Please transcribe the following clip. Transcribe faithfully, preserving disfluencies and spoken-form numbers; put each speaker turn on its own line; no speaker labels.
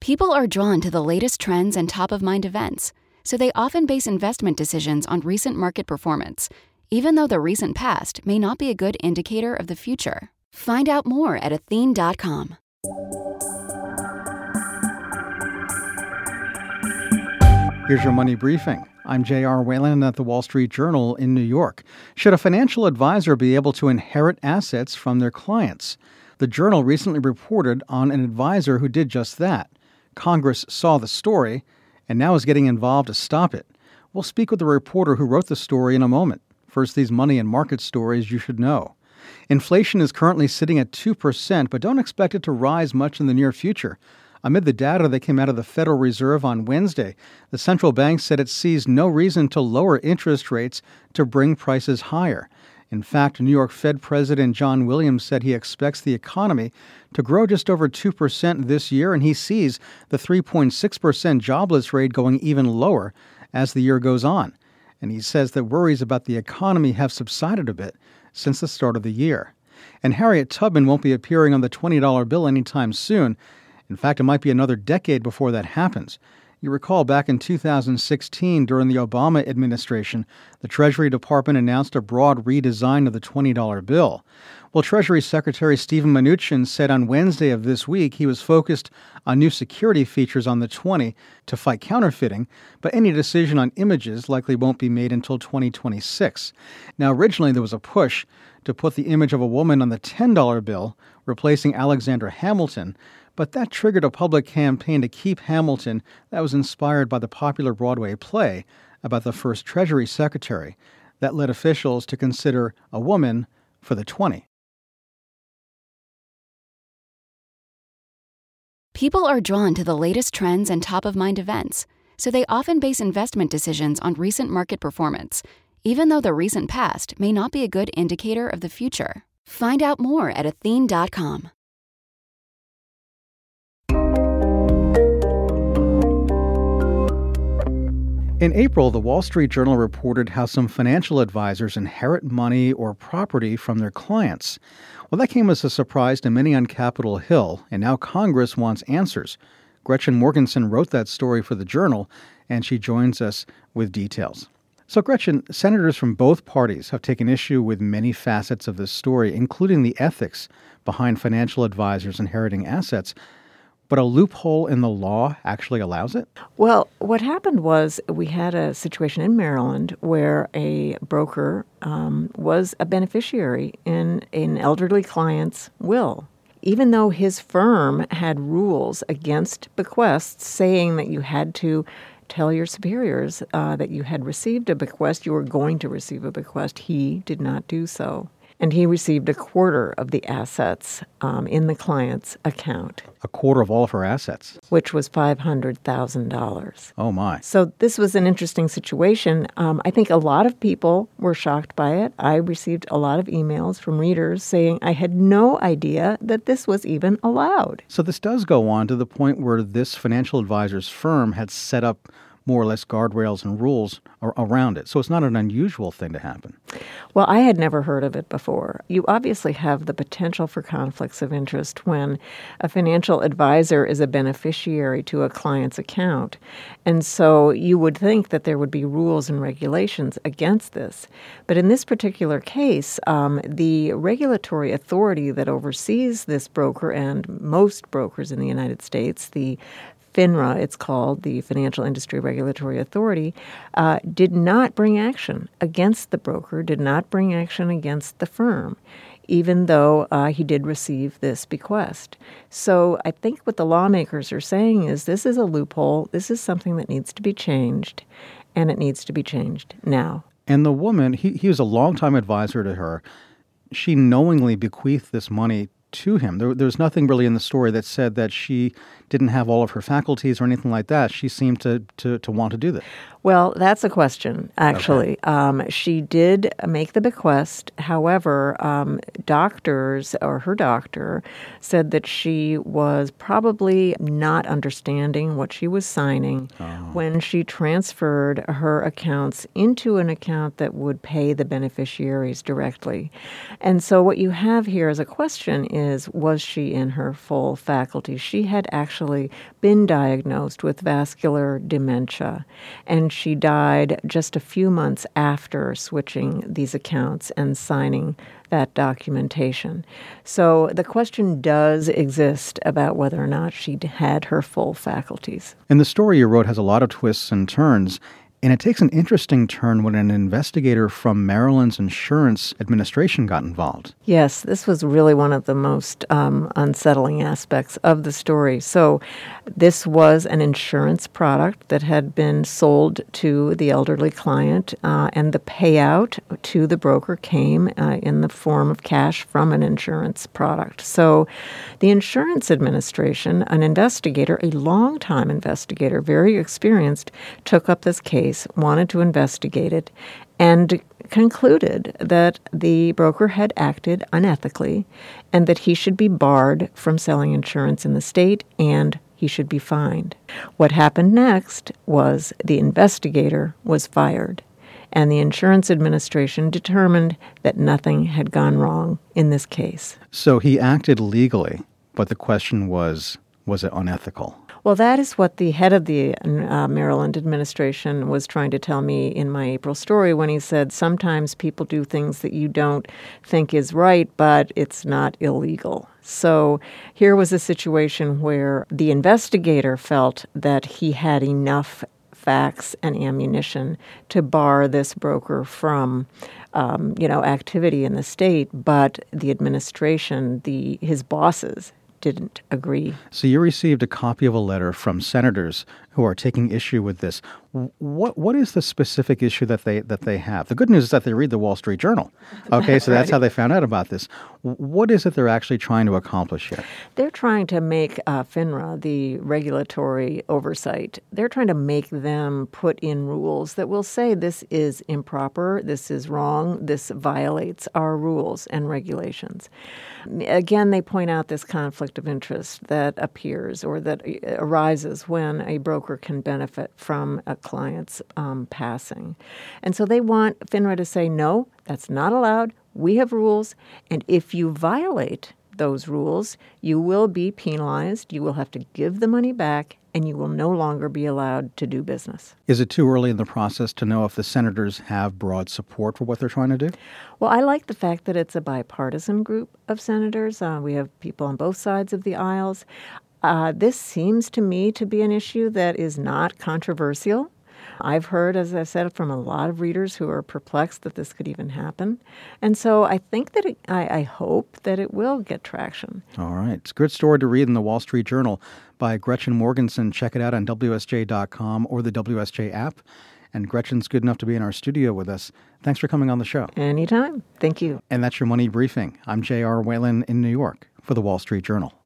People are drawn to the latest trends and top-of-mind events, so they often base investment decisions on recent market performance, even though the recent past may not be a good indicator of the future. Find out more at Athene dot com.
Here's your money briefing. I'm J R. Whalen at the Wall Street Journal in New York. Should a financial advisor be able to inherit assets from their clients? The Journal recently reported on an advisor who did just that. Congress saw the story and now is getting involved to stop it. We'll speak with the reporter who wrote the story in a moment. First, these money and market stories you should know. Inflation is currently sitting at two percent, but don't expect it to rise much in the near future. Amid the data that came out of the Federal Reserve on Wednesday, the central bank said it sees no reason to lower interest rates to bring prices higher. In fact, New York Fed President John Williams said he expects the economy to grow just over two percent this year, and he sees the three point six percent jobless rate going even lower as the year goes on. And he says that worries about the economy have subsided a bit since the start of the year. And Harriet Tubman won't be appearing on the twenty dollar bill anytime soon. In fact, it might be another decade before that happens. You recall back in two thousand sixteen, during the Obama administration, the Treasury Department announced a broad redesign of the twenty dollar bill. Well, Treasury Secretary Steven Mnuchin said on Wednesday of this week he was focused on new security features on the twenty to fight counterfeiting, but any decision on images likely won't be made until twenty twenty-six. Now, originally there was a push to put the image of a woman on the ten dollar bill, replacing Alexander Hamilton, but that triggered a public campaign to keep Hamilton that was inspired by the popular Broadway play about the first Treasury Secretary that led officials to consider a woman for the twenty.
People are drawn to the latest trends and top-of-mind events, so they often base investment decisions on recent market performance, even though the recent past may not be a good indicator of the future. Find out more at Athene dot com.
In April, the Wall Street Journal reported how some financial advisors inherit money or property from their clients. Well, that came as a surprise to many on Capitol Hill, and now Congress wants answers. Gretchen Morgenson wrote that story for the Journal, and she joins us with details. So, Gretchen, senators from both parties have taken issue with many facets of this story, including the ethics behind financial advisors inheriting assets. But a loophole in the law actually allows it?
Well, what happened was we had a situation in Maryland where a broker um, was a beneficiary in an elderly client's will. Even though his firm had rules against bequests saying that you had to tell your superiors uh, that you had received a bequest, you were going to receive a bequest, he did not do so. And he received a quarter of the assets um, in the client's account.
A quarter of all of her assets?
Which was five hundred thousand dollars.
Oh, my.
So this was an interesting situation. Um, I think a lot of people were shocked by it. I received a lot of emails from readers saying I had no idea that this was even allowed.
So this does go on to the point where this financial advisor's firm had set up more or less guardrails and rules ar- around it. So it's not an unusual thing to happen.
Well, I had never heard of it before. You obviously have the potential for conflicts of interest when a financial advisor is a beneficiary to a client's account. And so you would think that there would be rules and regulations against this. But in this particular case, um, the regulatory authority that oversees this broker and most brokers in the United States, the FINRA, it's called, the Financial Industry Regulatory Authority, uh, did not bring action against the broker, did not bring action against the firm, even though uh, he did receive this bequest. So I think what the lawmakers are saying is this is a loophole, this is something that needs to be changed, and it needs to be changed now.
And the woman, he, he was a longtime advisor to her. She knowingly bequeathed this money to him. There, there's nothing really in the story that said that she didn't have all of her faculties or anything like that. She seemed to to, to want to do that.
Well, that's a question, actually.
Okay.
Um, she did make the bequest. However, um, doctors or her doctor said that she was probably not understanding what she was signing
Oh.
when she transferred her accounts into an account that would pay the beneficiaries directly. And so what you have here as a question is is, was she in her full faculty? She had actually been diagnosed with vascular dementia, and she died just a few months after switching these accounts and signing that documentation. So the question does exist about whether or not she had her full faculties.
And the story you wrote has a lot of twists and turns. And it takes an interesting turn when an investigator from Maryland's Insurance Administration got involved.
Yes, this was really one of the most um, unsettling aspects of the story. So this was an insurance product that had been sold to the elderly client, uh, and the payout to the broker came uh, in the form of cash from an insurance product. So the Insurance Administration, an investigator, a longtime investigator, very experienced, took up this case, wanted to investigate it, and concluded that the broker had acted unethically and that he should be barred from selling insurance in the state and he should be fined. What happened next was the investigator was fired, and the Insurance Administration determined that nothing had gone wrong in this case.
So he acted legally, but the question was, was it unethical?
Well, that is what the head of the uh, Maryland administration was trying to tell me in my April story when he said sometimes people do things that you don't think is right, but it's not illegal. So here was a situation where the investigator felt that he had enough facts and ammunition to bar this broker from um, you know, activity in the state, but the administration, the his bosses, didn't agree.
So you received a copy of a letter from senators who are taking issue with this. What what is the specific issue that they that they have? The good news is that they read the Wall Street Journal. Okay, so that's
right.
how they found out about this. What is it they're actually trying to accomplish here?
They're trying to make uh, FINRA, the regulatory oversight, they're trying to make them put in rules that will say this is improper, this is wrong, this violates our rules and regulations. Again, they point out this conflict of interest that appears or that arises when a broker can benefit from a client's um, passing. And so they want FINRA to say, no, that's not allowed. We have rules, and if you violate those rules, you will be penalized, you will have to give the money back, and you will no longer be allowed to do business.
Is it too early in the process to know if the senators have broad support for what they're trying to do?
Well, I like the fact that it's a bipartisan group of senators. Uh, we have people on both sides of the aisles. Uh, this seems to me to be an issue that is not controversial. I've heard, as I said, from a lot of readers who are perplexed that this could even happen. And so I think that it, I, I hope that it will get traction.
All right. It's a good story to read in the Wall Street Journal by Gretchen Morgenson. Check it out on W S J dot com or the W S J app. And Gretchen's good enough to be in our studio with us. Thanks for coming on the show.
Anytime. Thank you.
And that's your Money Briefing. I'm J R. Whalen in New York for the Wall Street Journal.